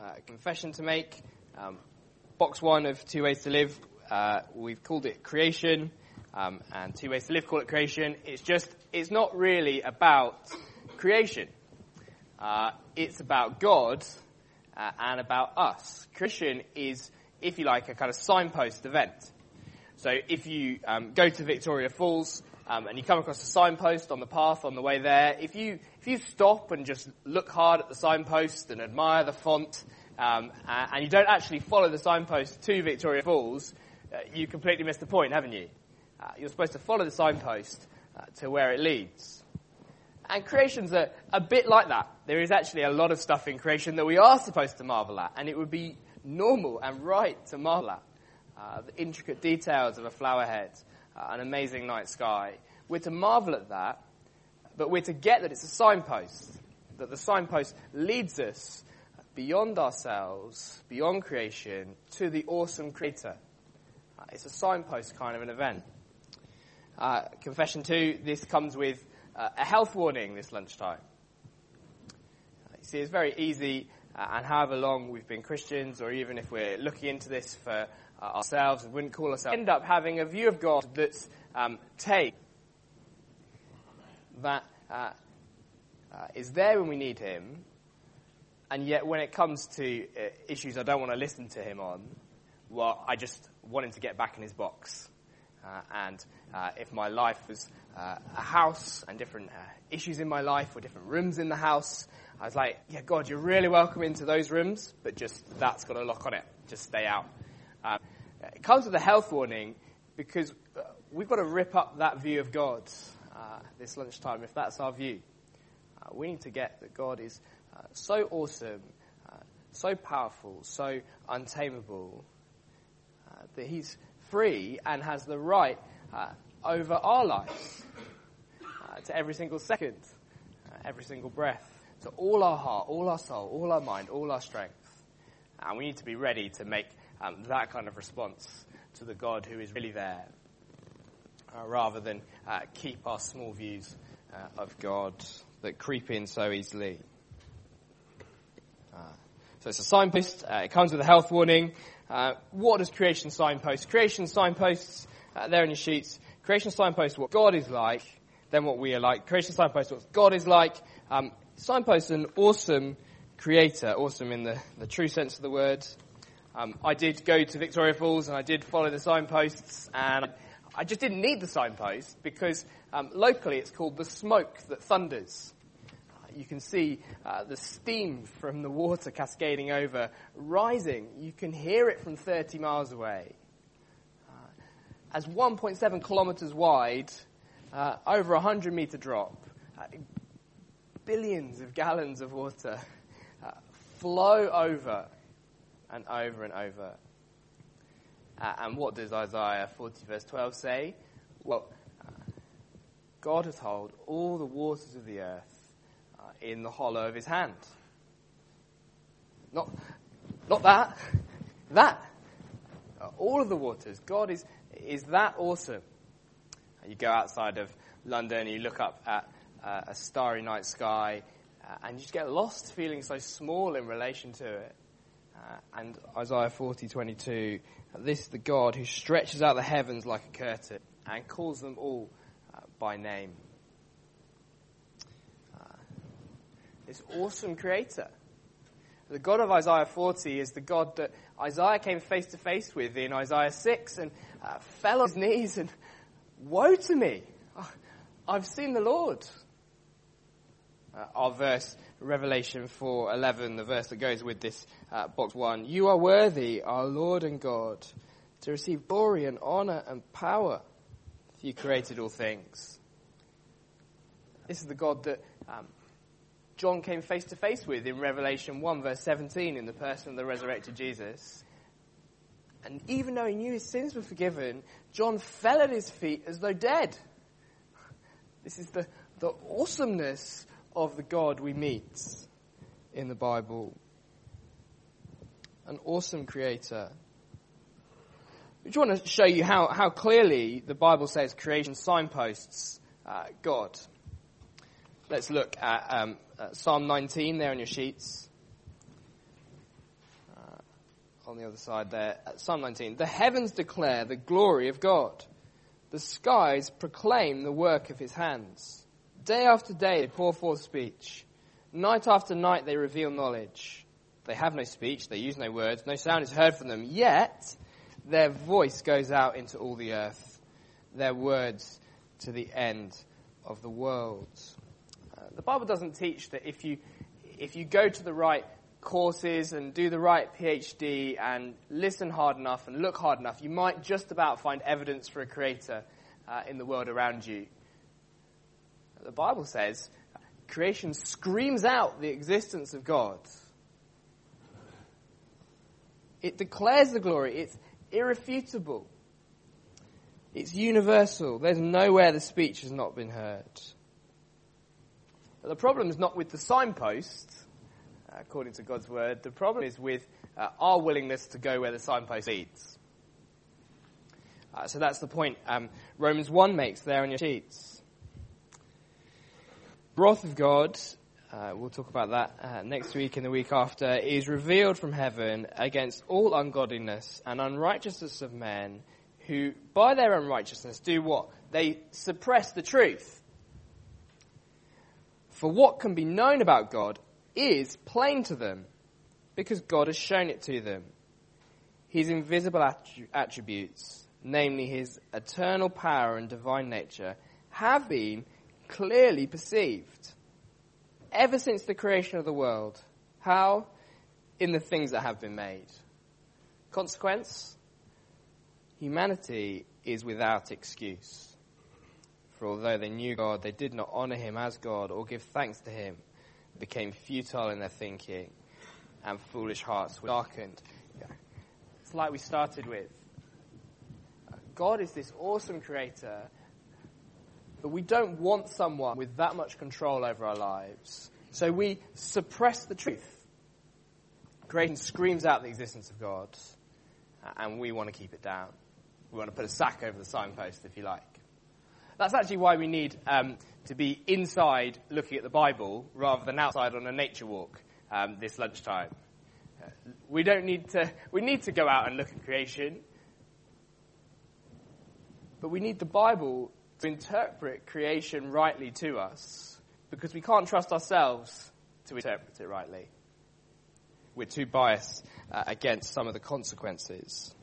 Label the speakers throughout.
Speaker 1: confession to make. Box 1 of Two Ways to Live, we've called it creation, and Two Ways to Live call it creation. It's not really about creation. It's about God and about us. Creation is, if you like, a kind of signpost event. So if you go to Victoria Falls and you come across a signpost on the path on the way there, if you stop and just look hard at the signpost and admire the font, and you don't actually follow the signpost to Victoria Falls, you completely missed the point, haven't you? You're supposed to follow the signpost to where it leads. And creation's a bit like that. There is actually a lot of stuff in creation that we are supposed to marvel at, and it would be normal and right to marvel at. The intricate details of a flower head, an amazing night sky. We're to marvel at that, but we're to get that it's a signpost, that the signpost leads us beyond ourselves, beyond creation, to the awesome Creator. It's a signpost kind of an event. Confession 2, this comes with a health warning this lunchtime. You see, it's very easy, and however long we've been Christians, or even if we're looking into this for ourselves and wouldn't call ourselves, end up having a view of God that's tame, that is there when we need him, and yet when it comes to issues I don't want to listen to him on, well, I just want him to get back in his box. And if my life was a house and different issues in my life or different rooms in the house, I was like, yeah, God, you're really welcome into those rooms, but just that's got a lock on it. Just stay out. It comes with a health warning because we've got to rip up that view of God this lunchtime if that's our view. We need to get that God is so awesome, so powerful, so untamable, that he's free and has the right over our lives, to every single second, every single breath, to all our heart, all our soul, all our mind, all our strength. And we need to be ready to make that kind of response to the God who is really there, rather than keep our small views of God that creep in so easily. So it's a signpost. It comes with a health warning. What does creation signpost? Creation signposts, there in your sheets. Creation signposts what God is like, then what we are like. Creation signposts what God is like. Signposts an awesome creator, awesome in the true sense of the word. I did go to Victoria Falls and I did follow the signposts, and I just didn't need the signpost because locally it's called the smoke that thunders. You can see the steam from the water cascading over, rising. You can hear it from 30 miles away. As 1.7 kilometers wide, over 100-meter drop, billions of gallons of water flow over and over and over. And what does Isaiah 40 verse 12 say? Well, God has held all the waters of the earth in the hollow of his hand. Not that. That. All of the waters. God is that awesome. You go outside of London and you look up at a starry night sky and you just get lost feeling so small in relation to it. And Isaiah 40:22, this is the God who stretches out the heavens like a curtain and calls them all by name. This awesome creator. The God of Isaiah 40 is the God that Isaiah came face to face with in Isaiah 6 and fell on his knees and, woe to me, I've seen the Lord. Our verse, Revelation 4:11, the verse that goes with this box 1. You are worthy, our Lord and God, to receive glory and honor and power. You created all things. This is the God that John came face to face with in Revelation 1 verse 17 in the person of the resurrected Jesus. And even though he knew his sins were forgiven, John fell at his feet as though dead. This is the awesomeness of the God we meet in the Bible. An awesome creator. I just want to show you how clearly the Bible says creation signposts God. Let's look at Psalm 19 there on your sheets. on the other side there, at Psalm 19. The heavens declare the glory of God. The skies proclaim the work of his hands. Day after day they pour forth speech. Night after night they reveal knowledge. They have no speech, they use no words, no sound is heard from them. Yet their voice goes out into all the earth, their words to the end of the world. The Bible doesn't teach that if you go to the right courses and do the right PhD and listen hard enough and look hard enough, you might just about find evidence for a creator in the world around you. The Bible says creation screams out the existence of God. It declares the glory. It's irrefutable. It's universal. There's nowhere the speech has not been heard. But the problem is not with the signpost, according to God's word. The problem is with our willingness to go where the signpost leads. So that's the point Romans 1 makes there on your sheets. The wrath of God, we'll talk about that next week and the week after, is revealed from heaven against all ungodliness and unrighteousness of men who, by their unrighteousness, do what? They suppress the truth. For what can be known about God is plain to them, because God has shown it to them. His invisible attributes, namely his eternal power and divine nature, have been clearly perceived ever since the creation of the world. How? In the things that have been made. Consequence? Humanity is without excuse. For although they knew God, they did not honor him as God or give thanks to him. It became futile in their thinking, and foolish hearts were darkened. It's like we started with. God is this awesome creator, but we don't want someone with that much control over our lives. So we suppress the truth. Creation screams out the existence of God, and we want to keep it down. We want to put a sack over the signpost, if you like. That's actually why we need to be inside looking at the Bible rather than outside on a nature walk this lunchtime. We need to go out and look at creation, but we need the Bible to interpret creation rightly to us, because we can't trust ourselves to interpret it rightly. We're too biased against some of the consequences.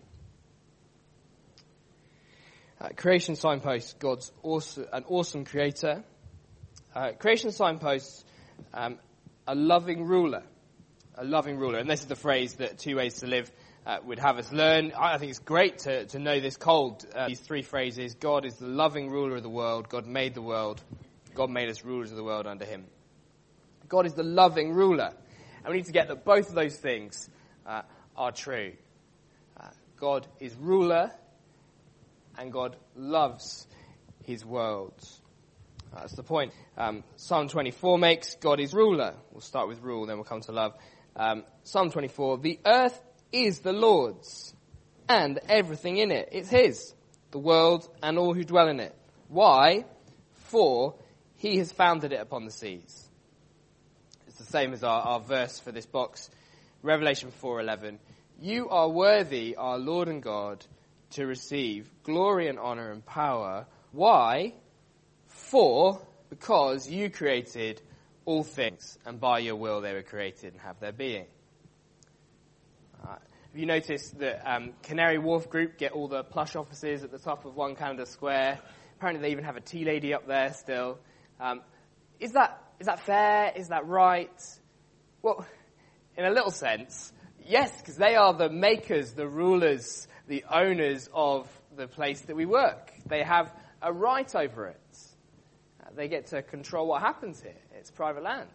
Speaker 1: Creation signposts, God's an awesome creator. Creation signposts, a loving ruler. A loving ruler. And this is the phrase that 2 Ways to Live would have us learn. I think it's great to know this cold. These three phrases. God is the loving ruler of the world. God made the world. God made us rulers of the world under him. God is the loving ruler. And we need to get that both of those things are true. God is ruler, and God loves his world. That's the point Psalm 24 makes. God is ruler. We'll start with rule, then we'll come to love. Psalm 24, the earth is the Lord's, and everything in it. It's his, the world and all who dwell in it. Why? For he has founded it upon the seas. It's the same as our verse for this box, Revelation 4:11. You are worthy, our Lord and God, to receive glory and honor and power. Why? Because you created all things, and by your will they were created and have their being. Have you noticed that Canary Wharf Group get all the plush offices at the top of One Canada Square? Apparently they even have a tea lady up there still. Is that fair? Is that right? Well, in a little sense, yes, because they are the makers, the rulers, the owners of the place that we work. They have a right over it. They get to control what happens here. It's private land.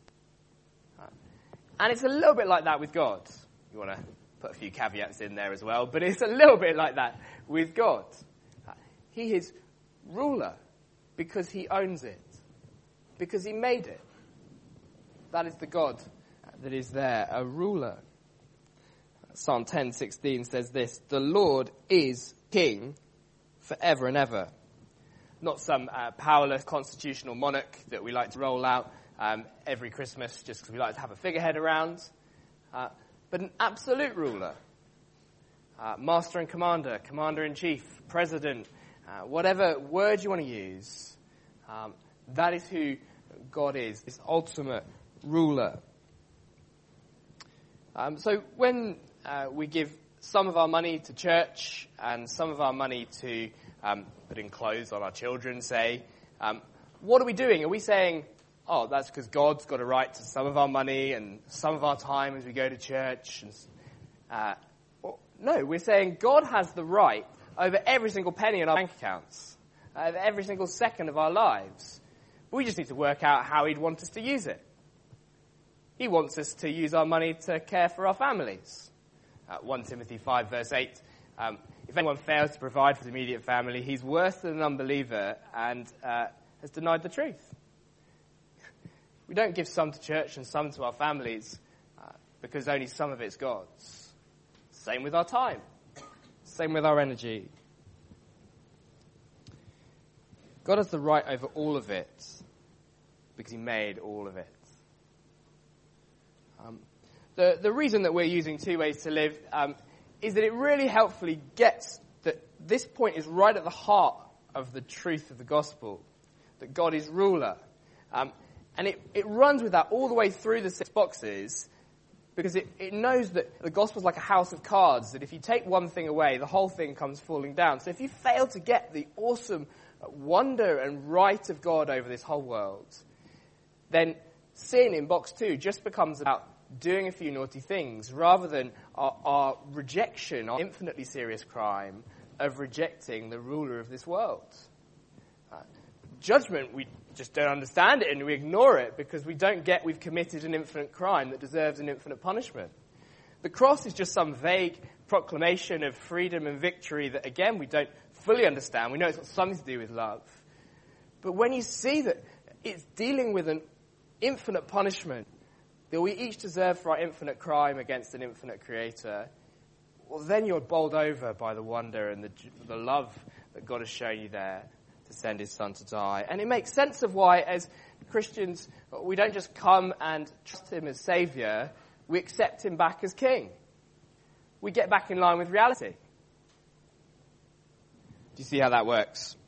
Speaker 1: And it's a little bit like that with God. You want to put a few caveats in there as well, but it's a little bit like that with God. He is ruler because he owns it, because he made it. That is the God that is there, a ruler. Psalm 10:16 says this, the Lord is king forever and ever. Not some powerless constitutional monarch that we like to roll out every Christmas just because we like to have a figurehead around, but an absolute ruler master and commander, commander-in-chief, president, whatever word you want to use, that is who God is, this ultimate ruler. So when we give some of our money to church and some of our money to putting clothes on our children, say, what are we doing? Are we saying, oh, that's because God's got a right to some of our money and some of our time as we go to church? No, we're saying God has the right over every single penny in our bank accounts, over every single second of our lives. We just need to work out how he'd want us to use it. He wants us to use our money to care for our families. 1 Timothy 5 verse 8, if anyone fails to provide for the immediate family, he's worse than an unbeliever and has denied the truth. We don't give some to church and some to our families because only some of it's God's. Same with our time. Same with our energy. God has the right over all of it because he made all of it. The reason that we're using 2 ways to live is that it really helpfully gets that this point is right at the heart of the truth of the gospel, that God is ruler. And it runs with that all the way through the 6 boxes because it knows that the gospel is like a house of cards, that if you take one thing away, the whole thing comes falling down. So if you fail to get the awesome wonder and right of God over this whole world, then sin in box 2 just becomes about doing a few naughty things rather than our rejection, our infinitely serious crime of rejecting the ruler of this world. Judgment, we just don't understand it and we ignore it because we don't get we've committed an infinite crime that deserves an infinite punishment. The cross is just some vague proclamation of freedom and victory that, again, we don't fully understand. We know it's got something to do with love. But when you see that it's dealing with an infinite punishment that we each deserve for our infinite crime against an infinite creator, well, then you're bowled over by the wonder and the love that God has shown you there to send his son to die. And it makes sense of why, as Christians, we don't just come and trust him as Saviour, we accept him back as King. We get back in line with reality. Do you see how that works?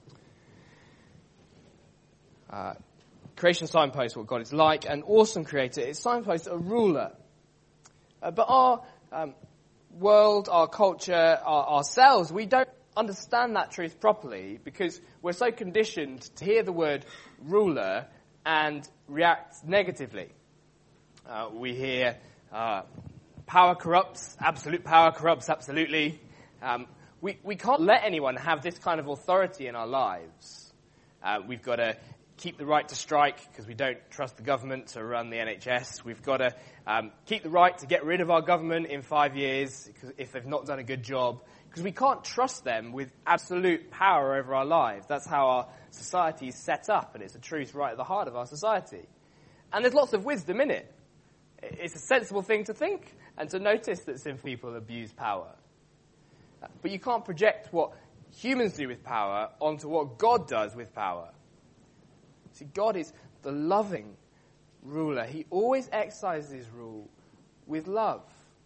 Speaker 1: Creation signposts what God is like, an awesome creator. It signposts a ruler. But our world, our culture, ourselves, we don't understand that truth properly because we're so conditioned to hear the word ruler and react negatively. We hear power corrupts, absolute power corrupts, absolutely. We can't let anyone have this kind of authority in our lives. We've got to keep the right to strike because we don't trust the government to run the NHS. We've got to keep the right to get rid of our government in 5 years if they've not done a good job, because we can't trust them with absolute power over our lives. That's how our society is set up, and it's a truth right at the heart of our society. And there's lots of wisdom in it. It's a sensible thing to think and to notice that sinful people abuse power. But you can't project what humans do with power onto what God does with power. See, God is the loving ruler. He always exercises his rule with love.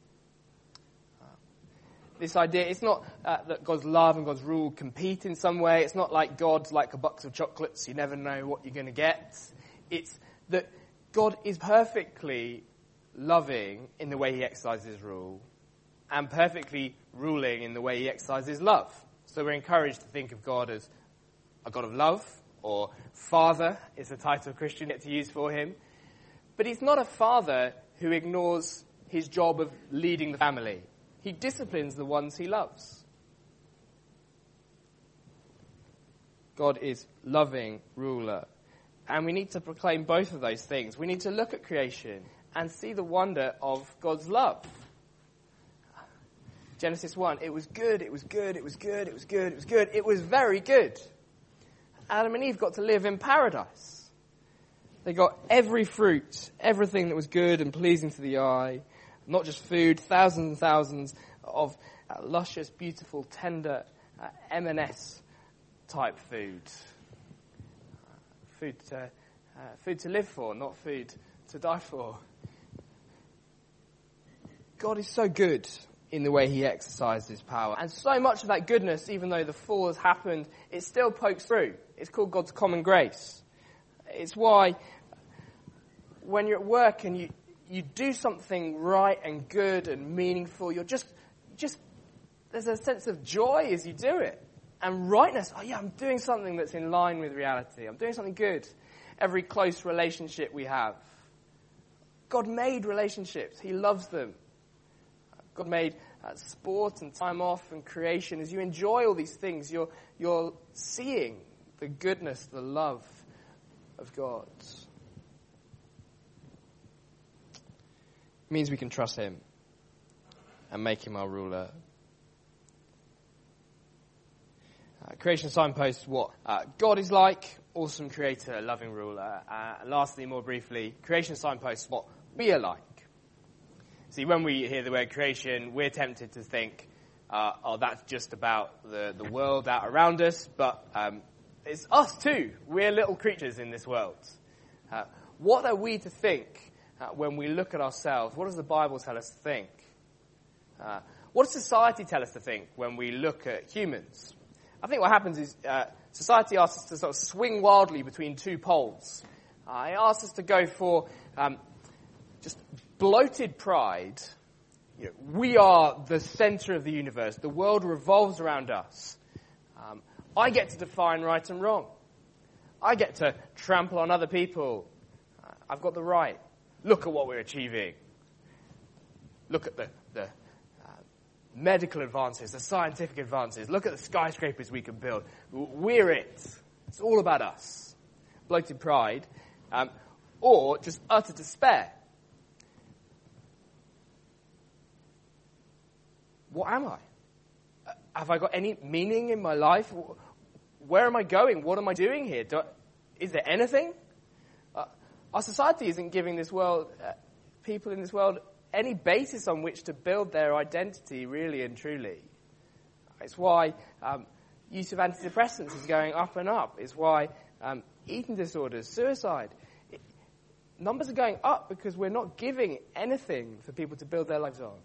Speaker 1: This idea, it's not that God's love and God's rule compete in some way. It's not like God's like a box of chocolates. You never know what you're going to get. It's that God is perfectly loving in the way he exercises his rule and perfectly ruling in the way he exercises love. So we're encouraged to think of God as a God of love, or Father is the title Christian get to use for him. But he's not a father who ignores his job of leading the family. He disciplines the ones he loves. God is loving ruler. And we need to proclaim both of those things. We need to look at creation and see the wonder of God's love. Genesis 1, it was good, it was good, it was good, it was good, it was good. It was very good. Adam and Eve got to live in paradise. They got every fruit, everything that was good and pleasing to the eye. Not just food, thousands and thousands of luscious, beautiful, tender M&S type food. Food to live for, not food to die for. God is so good in the way he exercised his power. And so much of that goodness, even though the fall has happened, it still pokes through. It's called God's common grace. It's why when you're at work and you do something right and good and meaningful, you're just there's a sense of joy as you do it. And rightness, oh yeah, I'm doing something that's in line with reality. I'm doing something good. Every close relationship we have. God made relationships. He loves them. God made sport and time off and creation. As you enjoy all these things, you're seeing the goodness, the love of God. It means we can trust him and make him our ruler. Creation signposts what God is like, awesome creator, loving ruler. And lastly, more briefly, creation signposts what we are like. See, when we hear the word creation, we're tempted to think, oh, that's just about the world out around us, but it's us too. We're little creatures in this world. What are we to think when we look at ourselves? What does the Bible tell us to think? What does society tell us to think when we look at humans? I think what happens is society asks us to sort of swing wildly between two poles. It asks us to go for just bloated pride. You know, we are the center of the universe. The world revolves around us. I get to define right and wrong. I get to trample on other people. I've got the right. Look at what we're achieving. Look at the medical advances, the scientific advances. Look at the skyscrapers we can build. We're it. It's all about us. Bloated pride. Or just utter despair. What am I? Have I got any meaning in my life? Where am I going? What am I doing here? Is there anything? Our society isn't giving this world, people in this world, any basis on which to build their identity, really and truly. It's why use of antidepressants is going up and up. It's why eating disorders, suicide, numbers are going up because we're not giving anything for people to build their lives on.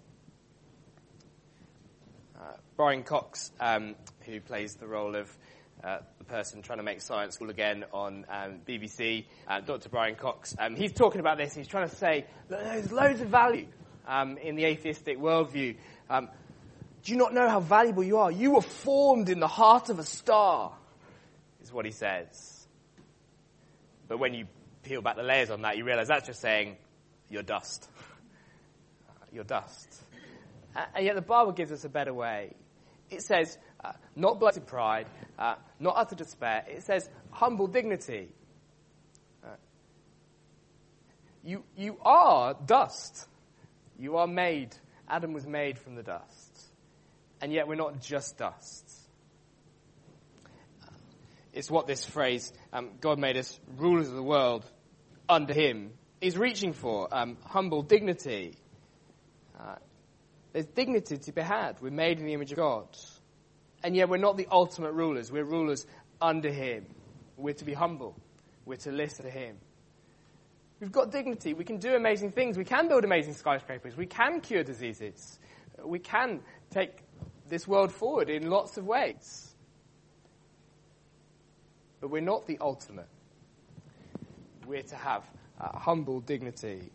Speaker 1: Brian Cox, who plays the role of the person trying to make science cool again on BBC, Dr. Brian Cox, he's talking about this. He's trying to say that there's loads of value in the atheistic worldview. Do you not know how valuable you are? You were formed in the heart of a star, is what he says. But when you peel back the layers on that, you realize that's just saying you're dust. You're dust. And yet the Bible gives us a better way. It says, not bloated pride, not utter despair. It says humble dignity. You are dust. You are made. Adam was made from the dust. And yet we're not just dust. It's what this phrase, God made us rulers of the world under him, is reaching for. Humble dignity. There's dignity to be had. We're made in the image of God. And yet we're not the ultimate rulers. We're rulers under him. We're to be humble. We're to listen to him. We've got dignity. We can do amazing things. We can build amazing skyscrapers. We can cure diseases. We can take this world forward in lots of ways. But we're not the ultimate. We're to have humble dignity.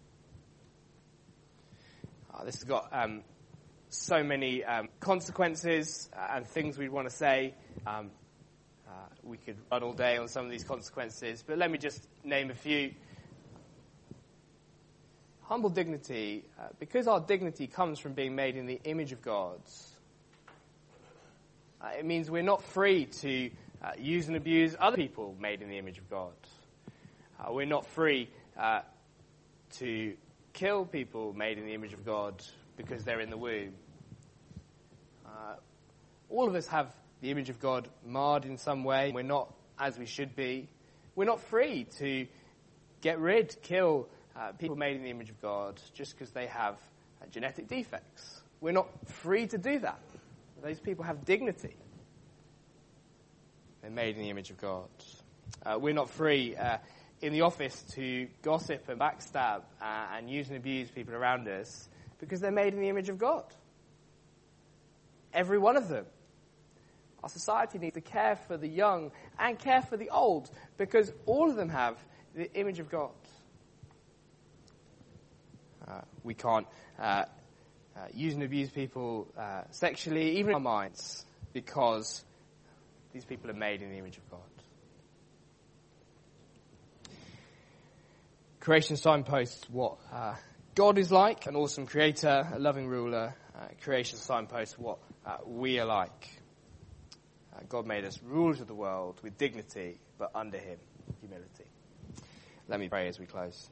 Speaker 1: This has got so many consequences and things we'd want to say. We could run all day on some of these consequences, but let me just name a few. Humble dignity, because our dignity comes from being made in the image of God, it means we're not free to use and abuse other people made in the image of God. We're not free to kill people made in the image of God because they're in the womb. All of us have the image of God marred in some way. We're not as we should be. We're not free to kill people made in the image of God just because they have genetic defects. We're not free to do that. Those people have dignity. They're made in the image of God. We're not free in the office to gossip and backstab and use and abuse people around us because they're made in the image of God. every one of them. Our society needs to care for the young and care for the old, because all of them have the image of God. We can't use and abuse people sexually, even in our minds, because these people are made in the image of God. Creation signposts what God is like, an awesome creator, a loving ruler. Creation signposts what we are like. God made us rulers of the world with dignity, but under him, humility. Let me pray as we close.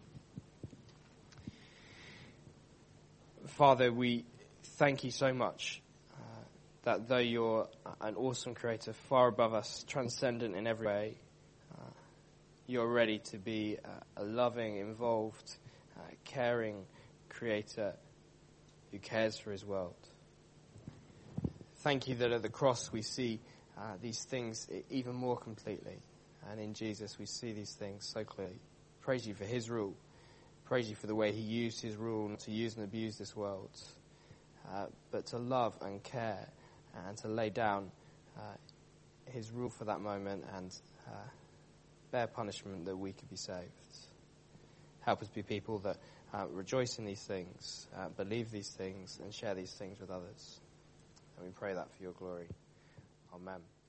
Speaker 1: Father, we thank you so much that though you're an awesome creator, far above us, transcendent in every way, you're ready to be a loving, involved, caring creator who cares for his world. Thank you that at the cross we see these things even more completely. And in Jesus we see these things so clearly. Praise you for his rule. Praise you for the way he used his rule not to use and abuse this world, but to love and care and to lay down his rule for that moment and bear punishment that we could be saved. Help us be people that rejoice in these things, believe these things, and share these things with others. And we pray that for your glory. Amen.